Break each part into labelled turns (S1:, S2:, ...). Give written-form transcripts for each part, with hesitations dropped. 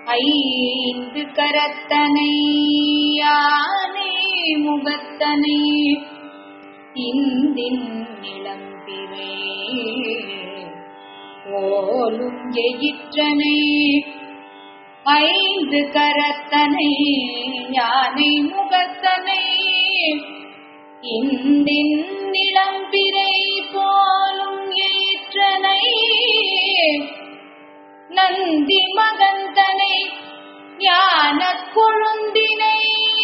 S1: ஐந்து கரத்தனை யானை முகத்தனை இந்தின் நிலம்பிரை போலும் எயிற்றனை ஐந்து கரத்தனை யானை முகத்தனை இந்தின் நிலம்பிரை போலும் எயிற்றனை நந்தி மகந்தனை ஞான கொழுந்தினை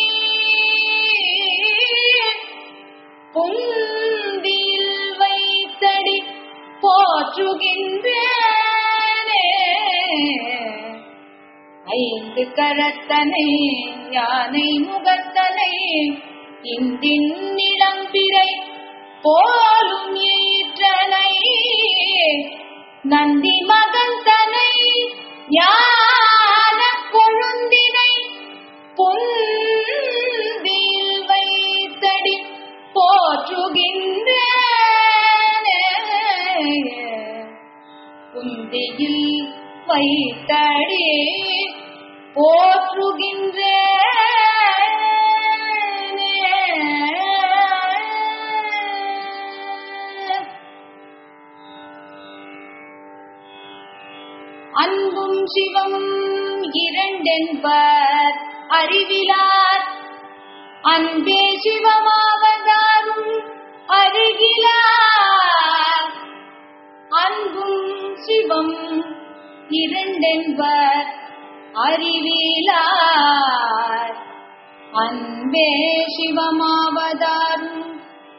S1: புந்தியில் வைத்தடி போற்றுகின்றேனே. ஐந்து கரத்தனை யானை முகத்தனை இந்தின் நிலம்பிரை போலும் ஈற்றனை நந்தி மகந்தனை ஞான கொழுந்தினை புந்தியில் வைத்தடி போற்றுகின்றேனே. புந்தியில் வைத்தடி போற்றுகின்றேனே. அன்பும் சிவம் இரண்டென்பர் அறிவிலார் அன்பே சிவமாவதாரும் அருகிலார். அன்பும் சிவம் இரண்டென்பர் அறிவிலார் அன்பே சிவமாவதாரும்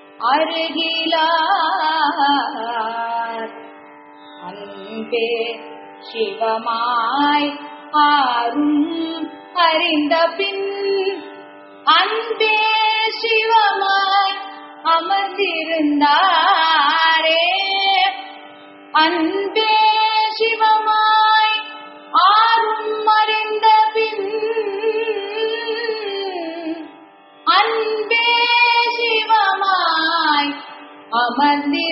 S1: அருகிலார். அன்பே சிவமாய் ஆரும் அறிந்த பின் அன்பே சிவமாய் அமர்ந்திருந்தாரே. அன்பே சிவமாய் ஆரும் அறிந்த பின் அன்பே சிவமாய் அமர்ந்திருந்தாரே.